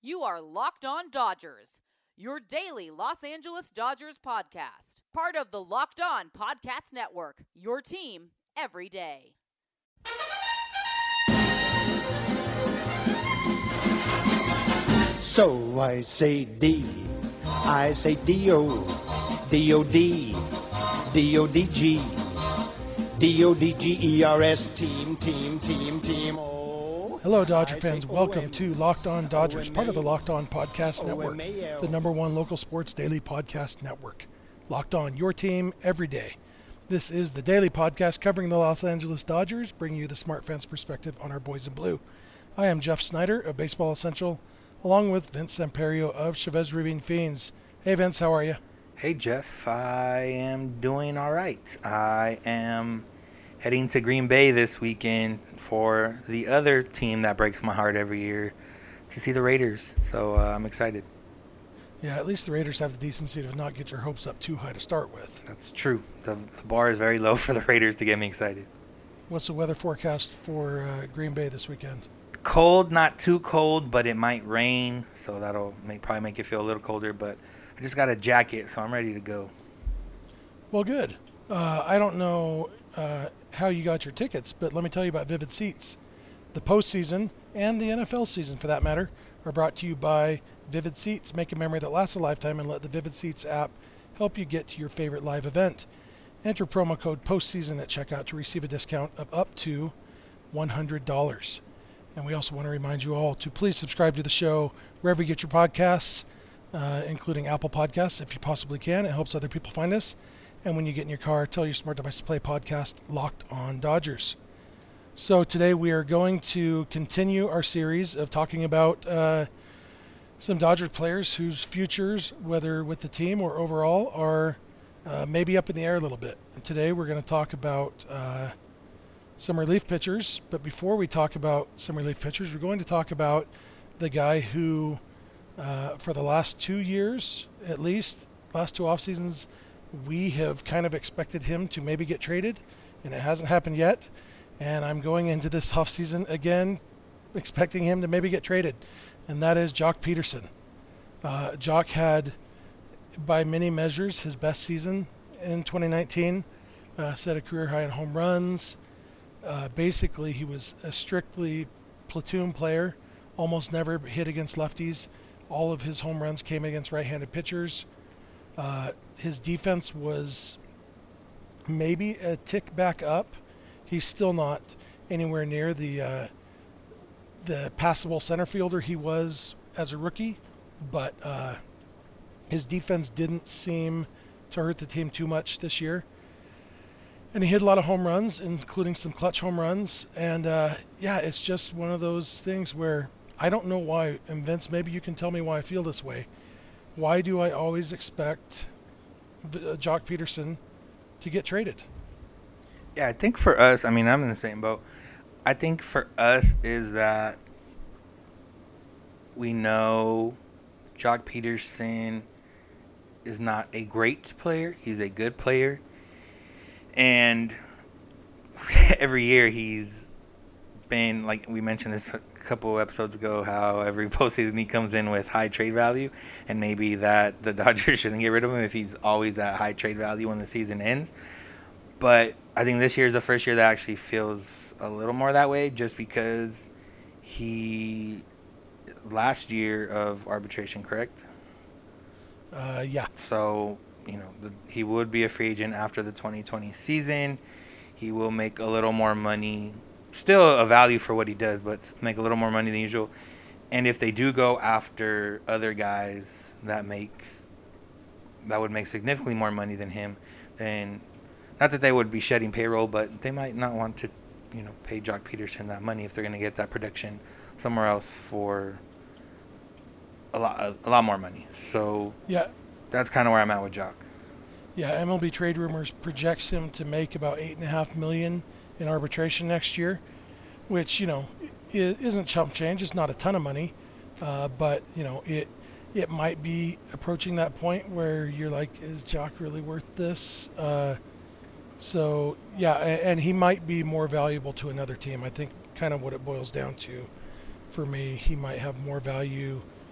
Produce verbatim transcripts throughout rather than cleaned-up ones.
You are Locked On Dodgers, your daily Los Angeles Dodgers podcast. Part of the Locked On Podcast Network, your team every day. So I say D, I say D O, D O D, D O D G, D O D G E R S, team, team, team, team, oh. Hello, Dodger fans. Welcome to Locked On Dodgers, part of the Locked On Podcast Network, the number one local sports daily podcast network. Locked On, your team every day. This is the daily podcast covering the Los Angeles Dodgers, bringing you the smart fans' perspective on our boys in blue. I am Jeff Snyder of Baseball Essential, along with Vince Samperio of Chavez Ravine Fiends. Hey, Vince, how are you? Hey, Jeff. I am doing all right. I am heading to Green Bay this weekend for the other team that breaks my heart every year, to see the Raiders. So uh, I'm excited. Yeah, at least the Raiders have the decency to not get your hopes up too high to start with. That's true. The, the bar is very low for the Raiders to get me excited. What's the weather forecast for uh, Green Bay this weekend? Cold, not too cold, but it might rain, so that'll make, probably make it feel a little colder. But I just got a jacket, so I'm ready to go. Well, good. Uh, I don't know uh, how you got your tickets, but let me tell you about Vivid Seats. The postseason and the N F L season, for that matter, are brought to you by Vivid Seats. Make a memory that lasts a lifetime and let the Vivid Seats app help you get to your favorite live event. Enter promo code postseason at checkout to receive a discount of up to one hundred dollars. And we also want to remind you all to please subscribe to the show wherever you get your podcasts, uh, including Apple Podcasts, if you possibly can. It helps other people find us. And when you get in your car, tell your smart device to play podcast Locked On Dodgers. So today we are going to continue our series of talking about uh, some Dodgers players whose futures, whether with the team or overall, are uh, maybe up in the air a little bit. And today we're going to talk about uh, some relief pitchers. But before we talk about some relief pitchers, we're going to talk about the guy who, uh, for the last two years, at least, last two off seasons, we have kind of expected him to maybe get traded, and it hasn't happened yet. And I'm going into this offseason again expecting him to maybe get traded, and that is Joc Pederson. Uh, Joc had, by many measures, his best season in twenty nineteen, uh, set a career high in home runs. Uh, basically, he was a strictly platoon player, almost never hit against lefties. All of his home runs came against right-handed pitchers. Uh, his defense was maybe a tick back up. He's still not anywhere near the uh, the passable center fielder he was as a rookie, but uh, his defense didn't seem to hurt the team too much this year. And he hit a lot of home runs, including some clutch home runs. And uh, yeah, it's just one of those things where I don't know why. And Vince, maybe you can tell me why I feel this way. Why do I always expect Joc Pederson to get traded? Yeah, I think for us, I mean, I'm in the same boat. I think for us is that we know Joc Pederson is not a great player. He's a good player. And every year he's been, like we mentioned this a couple episodes ago, how every postseason he comes in with high trade value, and maybe that the Dodgers shouldn't get rid of him if he's always at high trade value when the season ends. But I think this year is the first year that actually feels a little more that way, just because he, last year of arbitration, correct? Uh, yeah. So, you know, the, he would be a free agent after the twenty twenty season. He will make a little more money, still a value for what he does, but make a little more money than usual. And if they do go after other guys that make, that would make significantly more money than him, then not that they would be shedding payroll, but they might not want to, you know, pay Joc Pederson that money if they're going to get that production somewhere else for a lot, a lot more money. So yeah, that's kind of where I'm at with Joc. Yeah, M L B Trade Rumors projects him to make about eight and a half million in arbitration next year, which, you know, isn't chump change. It's not a ton of money, uh, but you know, it it might be approaching that point where you're like, is Joc really worth this? Uh, so yeah, and he might be more valuable to another team. I think kind of what it boils down to for me, he might have more value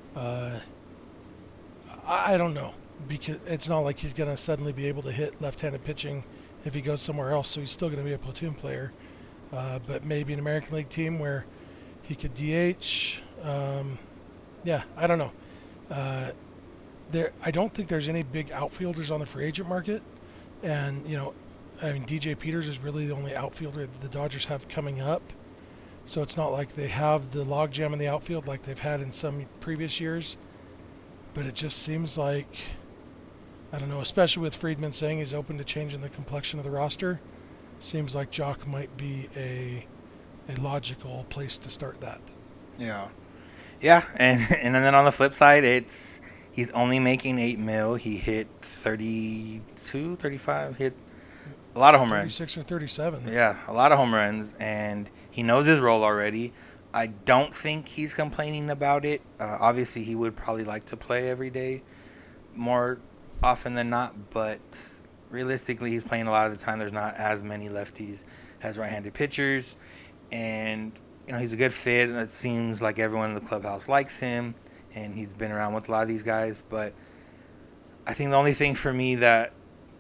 Uh, I, I don't know, because it's not like he's going to suddenly be able to hit left-handed pitching if he goes somewhere else, so he's still going to be a platoon player. Uh, but maybe an American League team where he could D H. Um, yeah, I don't know. Uh, there, I don't think there's any big outfielders on the free agent market, and you know, I mean, D J Peters is really the only outfielder that the Dodgers have coming up. So it's not like they have the logjam in the outfield like they've had in some previous years. But it just seems like, I don't know, especially with Friedman saying he's open to changing the complexion of the roster, seems like Jock might be a a logical place to start that. Yeah. Yeah, and and then on the flip side, it's he's only making eight mil. He hit thirty-two, thirty-five, hit a lot of home runs. thirty-six or thirty-seven. Yeah, a lot of home runs, and he knows his role already. I don't think he's complaining about it. Uh, obviously, he would probably like to play every day more often than not, but realistically, he's playing a lot of the time. There's not as many lefties as right-handed pitchers, and you know, he's a good fit. It seems like everyone in the clubhouse likes him, and he's been around with a lot of these guys. But I think the only thing for me that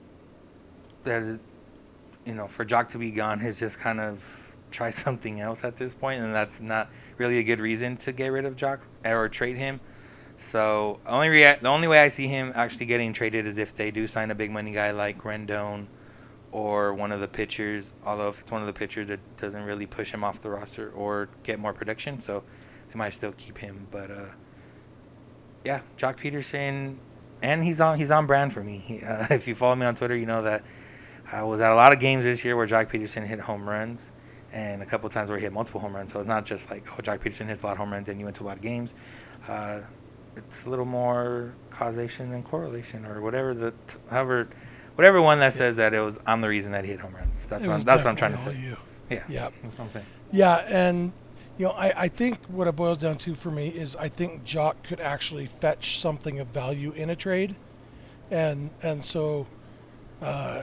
that is, you know, for Jock to be gone is just kind of try something else at this point, and that's not really a good reason to get rid of Jock or trade him. So only rea- the only way I see him actually getting traded is if they do sign a big money guy like Rendon or one of the pitchers. Although if it's one of the pitchers, it doesn't really push him off the roster or get more production, so they might still keep him. But uh, yeah, Jock Peterson, and he's on he's on brand for me. He, uh, if you follow me on Twitter, you know that I was at a lot of games this year where Jock Peterson hit home runs, and a couple of times where he hit multiple home runs. So it's not just like, oh, Jock Peterson hits a lot of home runs and you went to a lot of games. Uh, it's a little more causation than correlation, or whatever the however whatever one that says that it was I'm the reason that he hit home runs. That's what I'm, that's what I'm trying to say. You. Yeah, yeah, that's what I'm saying. Yeah, and you know, I, I think what it boils down to for me is I think Jock could actually fetch something of value in a trade, and and so, uh,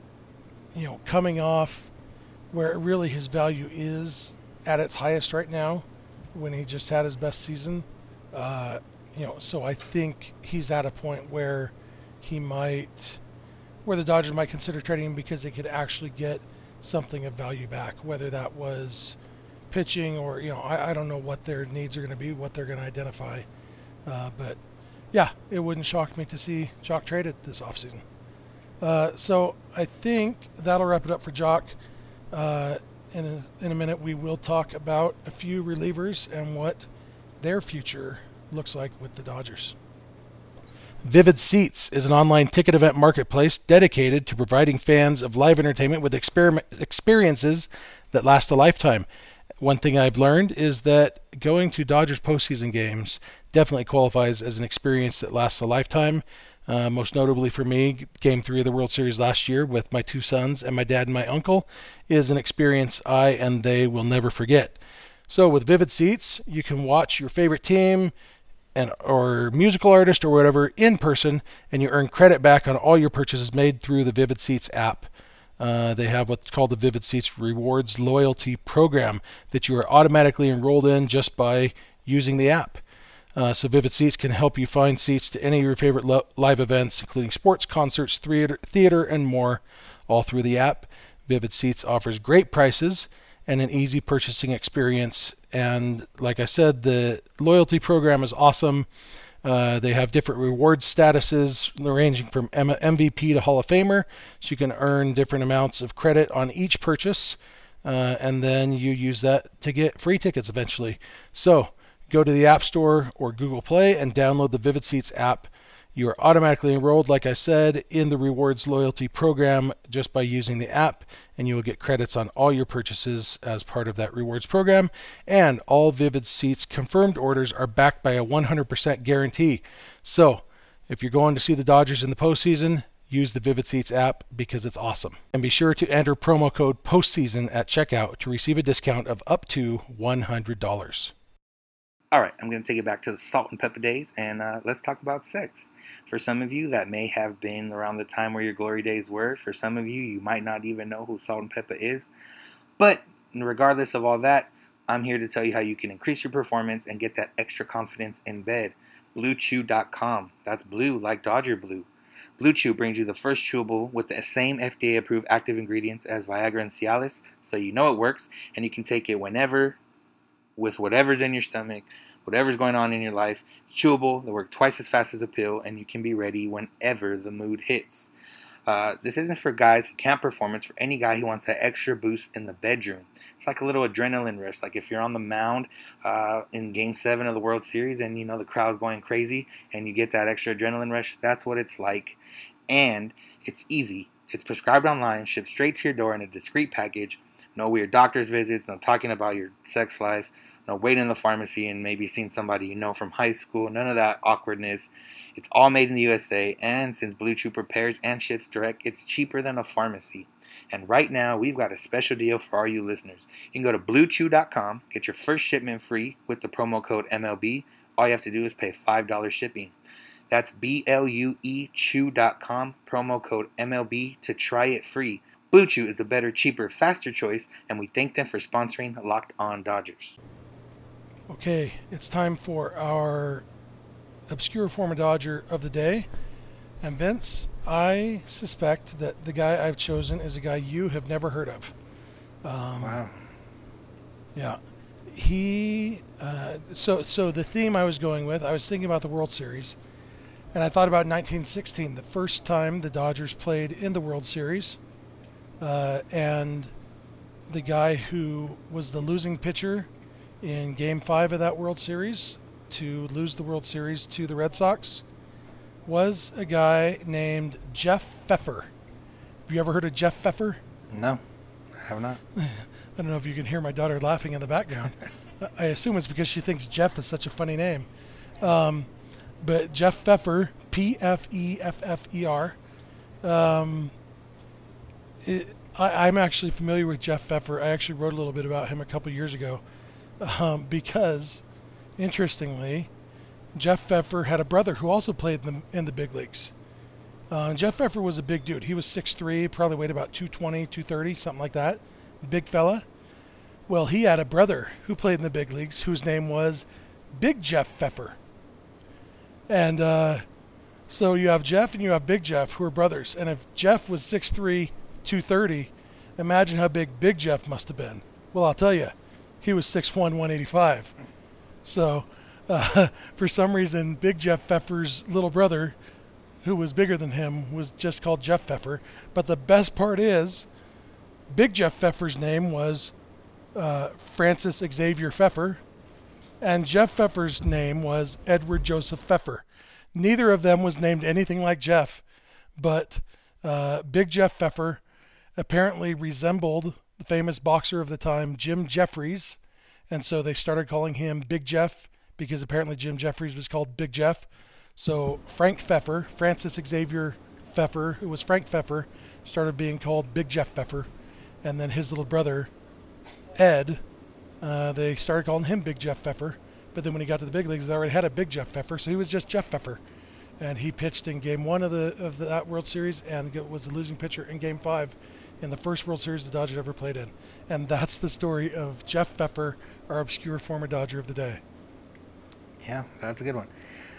you know, coming off where really his value is at its highest right now, when he just had his best season, uh, you know, so I think he's at a point where he might, where the Dodgers might consider trading him because they could actually get something of value back, whether that was pitching or, you know, I, I don't know what their needs are going to be, what they're going to identify. Uh, but, yeah, it wouldn't shock me to see Jock traded this offseason. Uh, so I think that'll wrap it up for Jock. Uh, in, a, in a minute, we will talk about a few relievers and what their future looks like with the Dodgers. Vivid Seats is an online ticket event marketplace dedicated to providing fans of live entertainment with experiment experiences that last a lifetime. One thing I've learned is that going to Dodgers postseason games definitely qualifies as an experience that lasts a lifetime. Uh, most notably for me, Game three of the World Series last year with my two sons and my dad and my uncle is an experience I and they will never forget. So with Vivid Seats, you can watch your favorite team and or musical artist or whatever in person, and you earn credit back on all your purchases made through the Vivid Seats app. Uh, they have what's called the Vivid Seats Rewards Loyalty Program that you are automatically enrolled in just by using the app. Uh, so Vivid Seats can help you find seats to any of your favorite lo- live events, including sports, concerts, theater, theater, and more, all through the app. Vivid Seats offers great prices and an easy purchasing experience. And like I said, the loyalty program is awesome. Uh, they have different reward statuses ranging from M V P to Hall of Famer. So you can earn different amounts of credit on each purchase. Uh, and then you use that to get free tickets eventually. So go to the App Store or Google Play and download the Vivid Seats app. You are automatically enrolled, like I said, in the Rewards Loyalty Program just by using the app, and you will get credits on all your purchases as part of that rewards program. And all Vivid Seats confirmed orders are backed by a one hundred percent guarantee. So if you're going to see the Dodgers in the postseason, use the Vivid Seats app because it's awesome. And be sure to enter promo code POSTSEASON at checkout to receive a discount of up to one hundred dollars. All right, I'm going to take it back to the salt and pepper days, and uh, let's talk about sex. For some of you, that may have been around the time where your glory days were. For some of you, you might not even know who Salt and Pepper is. But regardless of all that, I'm here to tell you how you can increase your performance and get that extra confidence in bed. Blue Chew dot com. That's blue like Dodger blue. Blue Chew brings you the first chewable with the same F D A-approved active ingredients as Viagra and Cialis, so you know it works, and you can take it whenever, with whatever's in your stomach, whatever's going on in your life. It's chewable, they work twice as fast as a pill, and you can be ready whenever the mood hits. Uh, this isn't for guys who can't perform. It's for any guy who wants that extra boost in the bedroom. It's like a little adrenaline rush. Like if you're on the mound uh, in Game seven of the World Series and you know the crowd's going crazy and you get that extra adrenaline rush, that's what it's like. And it's easy. It's prescribed online, shipped straight to your door in a discreet package. No weird doctor's visits, no talking about your sex life, no waiting in the pharmacy and maybe seeing somebody you know from high school, none of that awkwardness. It's all made in the U S A, and since Blue Chew prepares and ships direct, it's cheaper than a pharmacy. And right now, we've got a special deal for all you listeners. You can go to Blue Chew dot com, get your first shipment free with the promo code M L B. All you have to do is pay five dollars shipping. That's B L U E Chew dot com, promo code M L B to try it free. Blue Chew is the better, cheaper, faster choice, and we thank them for sponsoring Locked On Dodgers. Okay, it's time for our obscure former Dodger of the day. And Vince, I suspect that the guy I've chosen is a guy you have never heard of. Um, Wow. Yeah. He, uh, so, so the theme I was going with, I was thinking about the World Series. And I thought about nineteen sixteen, the first time the Dodgers played in the World Series. Uh, and the guy who was the losing pitcher in Game five of that World Series to lose the World Series to the Red Sox was a guy named Jeff Pfeffer. Have you ever heard of Jeff Pfeffer? No, I have not. I don't know if you can hear my daughter laughing in the background. I assume it's because she thinks Jeff is such a funny name. Um, but Jeff Pfeffer, P F E F F E R. Um, it, I, I'm actually familiar with Jeff Pfeffer. I actually wrote a little bit about him a couple years ago um, because, interestingly, Jeff Pfeffer had a brother who also played in the, in the big leagues. Uh, Jeff Pfeffer was a big dude. He was six three, probably weighed about two twenty, two thirty, something like that. Big fella. Well, he had a brother who played in the big leagues whose name was Big Jeff Pfeffer. And uh, so you have Jeff and you have Big Jeff, who are brothers. And if Jeff was six three, two thirty, imagine how big Big Jeff must have been. Well, I'll tell you, he was six one, one eighty-five. So uh, for some reason, Big Jeff Pfeffer's little brother, who was bigger than him, was just called Jeff Pfeffer. But the best part is, Big Jeff Pfeffer's name was uh, Francis Xavier Pfeffer, and Jeff Pfeffer's name was Edward Joseph Pfeffer. Neither of them was named anything like Jeff, but uh, Big Jeff Pfeffer apparently resembled the famous boxer of the time, Jim Jeffries, and so they started calling him Big Jeff because apparently Jim Jeffries was called Big Jeff. So Frank Pfeffer, Francis Xavier Pfeffer, who was Frank Pfeffer, started being called Big Jeff Pfeffer. And then his little brother, Ed, uh, they started calling him Big Jeff Pfeffer. But then when he got to the big leagues, they already had a Big Jeff Pfeffer, so he was just Jeff Pfeffer. And he pitched in Game One of the of the, that World Series, and was the losing pitcher in Game Five in the first World Series the Dodgers ever played in. And that's the story of Jeff Pfeffer, our obscure former Dodger of the day. Yeah, that's a good one.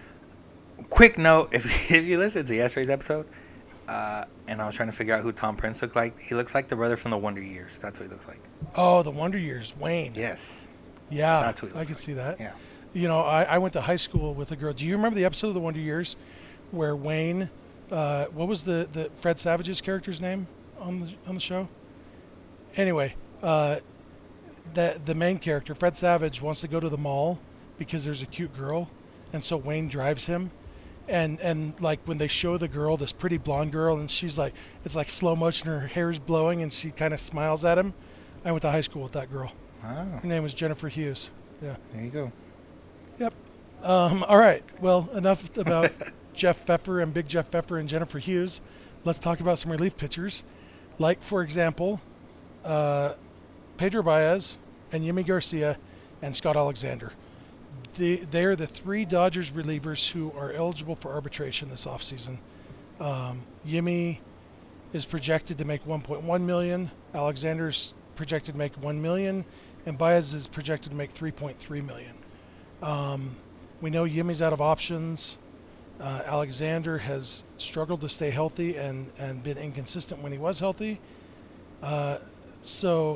Quick note, if, if you listen to yesterday's episode, uh, and I was trying to figure out who Tom Prince looked like, he looks like the brother from the Wonder Years. That's what he looks like. Oh, the Wonder Years, Wayne. Yes. Yeah, That's what he I looks can like. see that. Yeah. You know, I, I went to high school with a girl. Do you remember the episode of the Wonder Years where Wayne, uh, what was the, the Fred Savage's character's name on the on the show? Anyway, uh, the the main character, Fred Savage, wants to go to the mall because there's a cute girl, and so Wayne drives him. And and like when they show the girl, this pretty blonde girl, and she's like, it's like slow motion, her hair is blowing, and she kind of smiles at him. I went to high school with that girl. Oh, Her name was Jennifer Hughes. Yeah. there you go. Yep. Um, all right. Well, enough about Jeff Pfeffer and Big Jeff Pfeffer and Jennifer Hughes. Let's talk about some relief pitchers. Like, for example, uh, Pedro Baez and Yimi Garcia and Scott Alexander. The, they are the three Dodgers relievers who are eligible for arbitration this offseason. Um, Yimi is projected to make one point one million dollars. Alexander's projected to make one million dollars. and Baez is projected to make three point three million dollars. Um, we know Yimi's out of options. Uh, Alexander has struggled to stay healthy and, and been inconsistent when he was healthy. Uh, so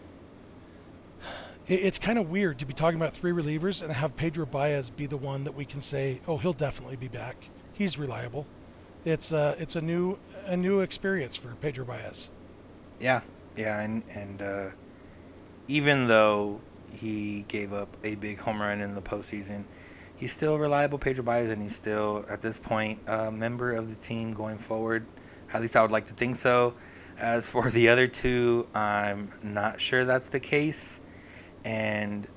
it, it's kind of weird to be talking about three relievers and have Pedro Baez be the one that we can say, oh, he'll definitely be back. He's reliable. It's uh, it's a new a new experience for Pedro Baez. Yeah, yeah, and and uh, even though he gave up a big home run in the postseason, he's still reliable, Pedro Baez, and he's still, at this point, a member of the team going forward. At least I would like to think so. As for the other two, I'm not sure that's the case. And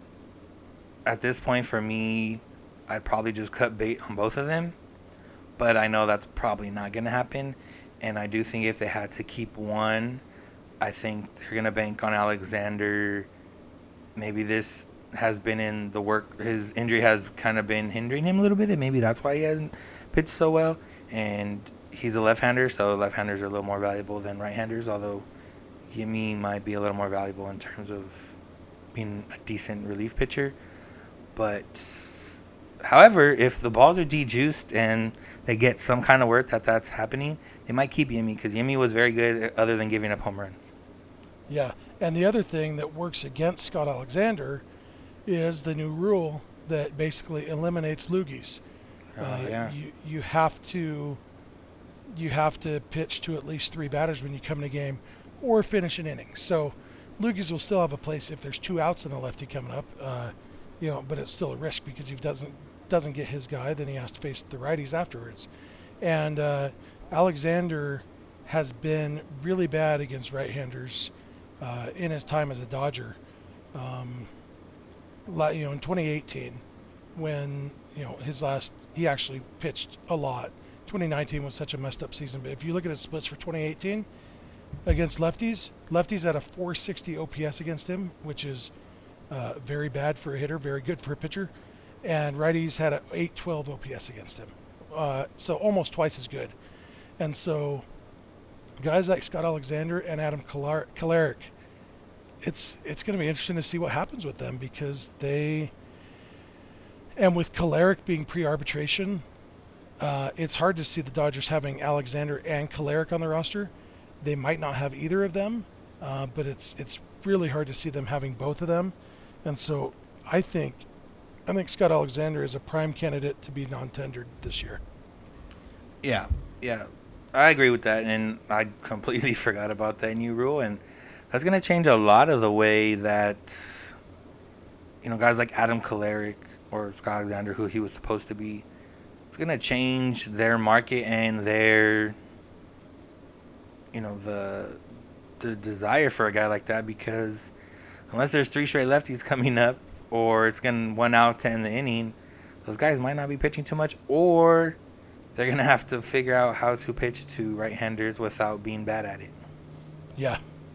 at this point, for me, I'd probably just cut bait on both of them. But I know that's probably not going to happen. And I do think if they had to keep one, I think they're going to bank on Alexander. Maybe this has been in the work. His injury has kind of been hindering him a little bit, and maybe that's why he hasn't pitched so well. And he's a left-hander, so left-handers are a little more valuable than right-handers, although Yimi might be a little more valuable in terms of being a decent relief pitcher. But, however, if the balls are de-juiced and they get some kind of word that that's happening, they might keep Yimi, because Yimi was very good other than giving up home runs. Yeah, and the other thing that works against Scott Alexander is the new rule that basically eliminates loogies. Oh, uh, yeah. You you have to you have to pitch to at least three batters when you come in a game, or finish an inning. So loogies will still have a place if there's two outs and a lefty coming up. Uh, you know, but it's still a risk because if he doesn't doesn't get his guy, then he has to face the righties afterwards. And uh, Alexander has been really bad against right-handers uh, in his time as a Dodger. Um, you know, in twenty eighteen, when you know his last, he actually pitched a lot. twenty nineteen was such a messed up season, but if you look at his splits for twenty eighteen against lefties, lefties had a four sixty O P S against him, which is uh, very bad for a hitter, very good for a pitcher, and righties had a eight twelve O P S against him, uh, so almost twice as good. And so guys like Scott Alexander and Adam Kolarek, it's it's going to be interesting to see what happens with them, because they, and with Kolarek being pre-arbitration, uh, it's hard to see the Dodgers having Alexander and Kolarek on the roster. They might not have either of them, uh, but it's it's really hard to see them having both of them. And so I think I think Scott Alexander is a prime candidate to be non-tendered this year. Yeah, yeah, I agree with that, and I completely forgot about that new rule, and that's going to change a lot of the way that, you know, guys like Adam Kolarek or Scott Alexander, who he was supposed to be, it's going to change their market and their, you know, the the desire for a guy like that, because unless there's three straight lefties coming up, or it's going one out to end the inning, those guys might not be pitching too much, or they're going to have to figure out how to pitch to right-handers without being bad at it. Yeah.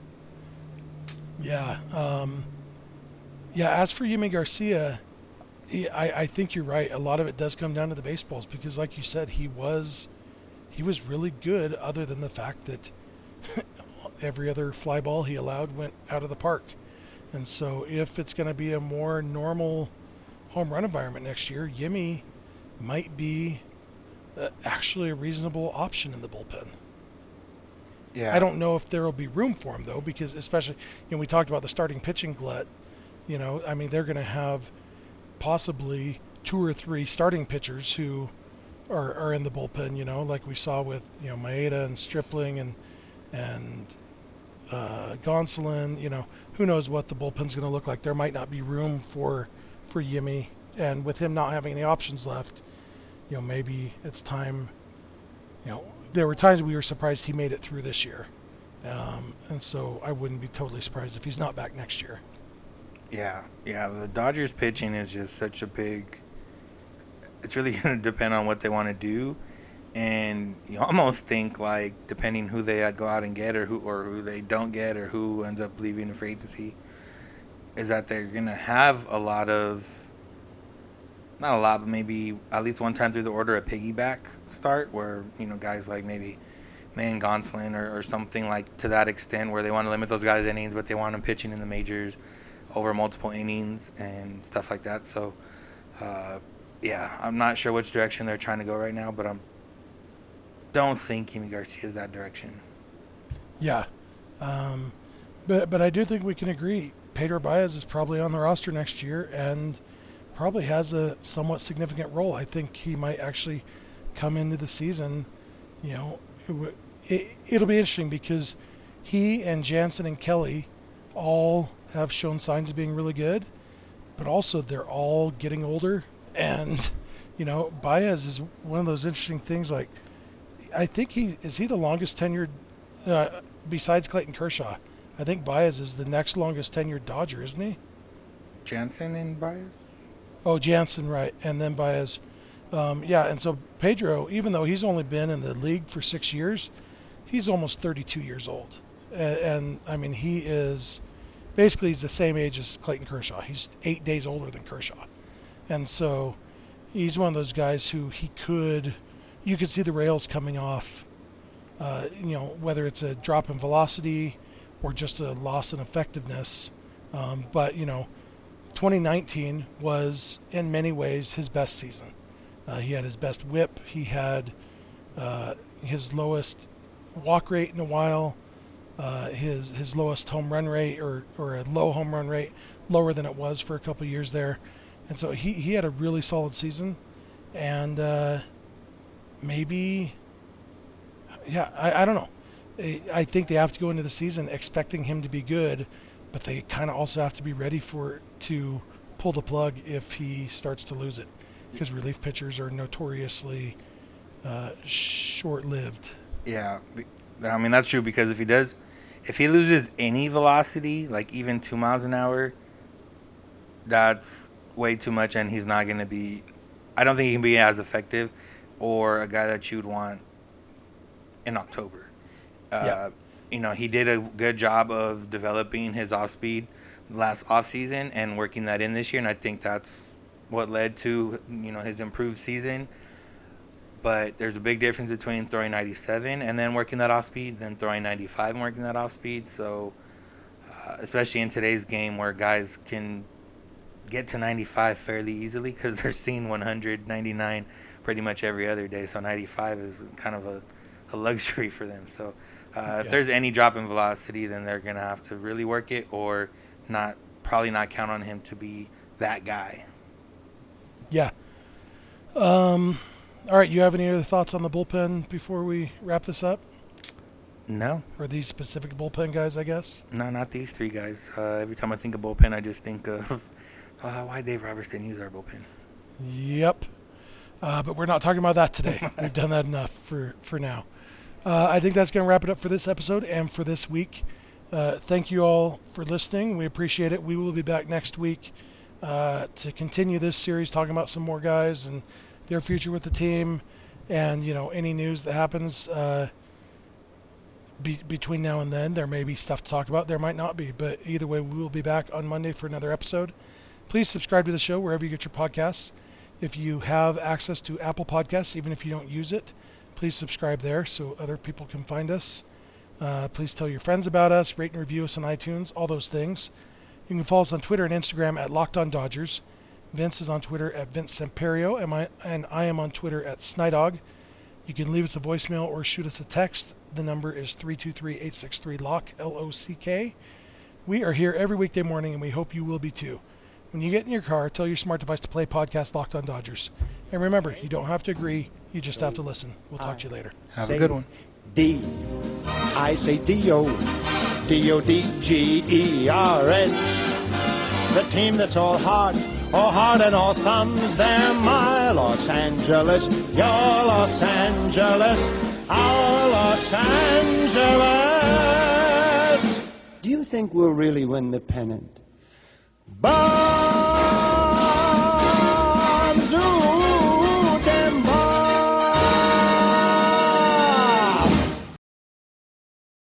Yeah. Um, yeah, as for Yimi Garcia, he, I, I think you're right. A lot of it does come down to the baseballs, because like you said, he was he was really good, other than the fact that every other fly ball he allowed went out of the park. And so if it's going to be a more normal home run environment next year, Yimi might be uh, actually a reasonable option in the bullpen. Yeah. I don't know if there will be room for him, though, because especially, you know, we talked about the starting pitching glut. You know, I mean, they're going to have possibly two or three starting pitchers who are, are in the bullpen, you know, like we saw with, you know, Maeda and Stripling and, and uh, Gonsolin. You know, who knows what the bullpen's going to look like. There might not be room for, for Yimi. And with him not having any options left, you know, maybe it's time, you know, there were times we were surprised he made it through this year. Um, and so I wouldn't be totally surprised if he's not back next year. Yeah, yeah. The Dodgers pitching is just such a big... It's really going to depend on what they want to do. And you almost think, like, depending who they go out and get, or who or who they don't get, or who ends up leaving the free agency, is that they're going to have a lot of... Not a lot, but maybe at least one time through the order a piggyback start where, you know, guys like maybe May and Gonsolin or, or something like to that extent, where they want to limit those guys' innings, but they want them pitching in the majors. over multiple innings and stuff like that. So, uh, yeah, I'm not sure which direction they're trying to go right now, but I don't think Yimi Garcia is that direction. Yeah. Um, but but I do think we can agree Pedro Baez is probably on the roster next year and probably has a somewhat significant role. I think he might actually come into the season, you know, it, it, it'll be interesting because he and Jansen and Kelly all have shown signs of being really good, but also they're all getting older. And, you know, Baez is one of those interesting things. Like, I think he is he the longest tenured, uh, besides Clayton Kershaw. I think Baez is the next longest tenured Dodger, isn't he? Jansen and Baez? Oh, Jansen, right. And then Baez. Um, yeah, and so Pedro, even though he's only been in the league for six years, he's almost thirty-two years old. And, and I mean, he is basically he's the same age as Clayton Kershaw. He's eight days older than Kershaw. And so he's one of those guys who he could, you could see the rails coming off, uh, you know, whether it's a drop in velocity or just a loss in effectiveness. Um, but, you know, twenty nineteen was in many ways his best season. Uh, he had his best whip. He had uh, his lowest walk rate in a while, uh, his his lowest home run rate or, or a low home run rate, lower than it was for a couple of years there. And so he, he had a really solid season. And uh, maybe, yeah, I, I don't know. I, I think they have to go into the season expecting him to be good, but they kind of also have to be ready for to pull the plug if he starts to lose it, because relief pitchers are notoriously uh, short-lived. Yeah, I mean, that's true, because if he does, if he loses any velocity, like even two miles an hour, that's way too much, and he's not going to be, I don't think he can be as effective or a guy that you'd want in October. Uh, yeah. You know, he did a good job of developing his off-speed last offseason and working that in this year, and I think that's what led to, you know, his improved season. But there's a big difference between throwing ninety-seven and then working that off-speed, then throwing ninety-five and working that off-speed. So, uh, especially in today's game where guys can get to ninety-five fairly easily because they're seeing one hundred, ninety-nine pretty much every other day. So ninety-five is kind of a, a luxury for them. So uh, yeah. If there's any drop in velocity, then they're going to have to really work it or not, probably not count on him to be that guy. Yeah. Um. All right, you have any other thoughts on the bullpen before we wrap this up? No. Or these specific bullpen guys, I guess? No, not these three guys. Uh, every time I think of bullpen, I just think of uh, why Dave Roberts didn't use our bullpen. Yep. Uh, but we're not talking about that today. We've done that enough for, for now. Uh, I think that's going to wrap it up for this episode and for this week. Uh, thank you all for listening. We appreciate it. We will be back next week uh, to continue this series, talking about some more guys and their future with the team, and you know, any news that happens uh, be, between now and then. There may be stuff to talk about, there might not be, but either way, we will be back on Monday for another episode. Please subscribe to the show wherever you get your podcasts. If you have access to Apple Podcasts, even if you don't use it, please subscribe there so other people can find us. Uh, please tell your friends about us, rate and review us on iTunes, all those things. You can follow us on Twitter and Instagram at Locked On Dodgers. Vince is on Twitter at Vince Semperio, and I, and I am on Twitter at Snydog. You can leave us a voicemail or shoot us a text. The number is three two three, eight six three, L O C K, L O C K. We are here every weekday morning, and we hope you will be too. When you get in your car, tell your smart device to play podcast Locked On Dodgers. And remember, you don't have to agree, you just have to listen. We'll talk to you later. Have a good one. D. I say D O. D O D G E R S. The team that's all heart, all heart and all thumbs. They're my Los Angeles, your Los Angeles, our Los Angeles. Do you think we'll really win the pennant? Bye!